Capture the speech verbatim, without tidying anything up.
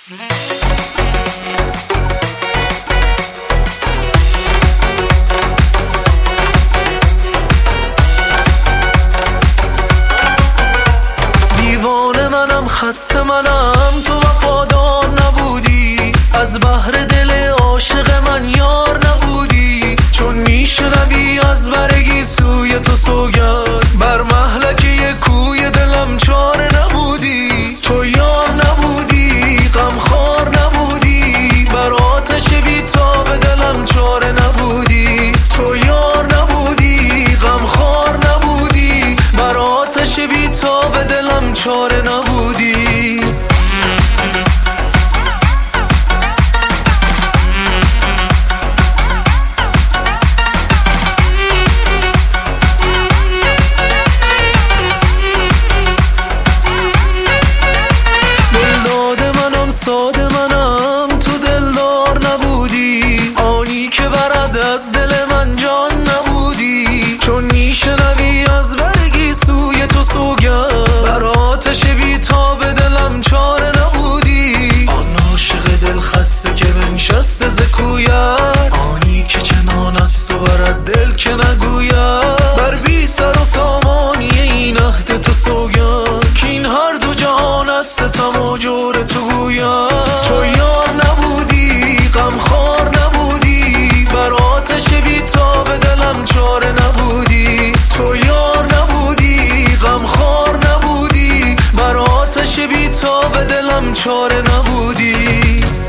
دیوانه منم، خسته منم، تو وفادار نبودی، از بحر دل عاشق من یار نبودی. چون میشنوی از برگی سوی تو سوگند، بر مهلکه کوی دلم چاره نبودی. تو یار نبودی، غمخوار نبودی، بر آتش بیتاب دلم چاره نبودی. تو یار نبودی، غمخوار نبودی، بر آتش بیتاب دلم چاره نبودی. ساده منم، تو دلدار نبودی، آنی که برد از دل من جان نبودی. چون میشنوی از برگی سوی تو سوگند، بر آتش بیتاب دلم چاره نبودی. آن عاشق دل خسته که بنشسته ز کویت، آنی که چنان است و برد دل که نگوید. بر بی سر و سامانی این عهد تو سوگند، که این هر دو جهان از ستم و جور تو گوید. تو یار نبودی، غمخوار نبودی، بر آتش بیتاب دلم چاره نبودی. تو یار نبودی، غمخوار نبودی، بر آتش بیتاب دلم چاره نبودی.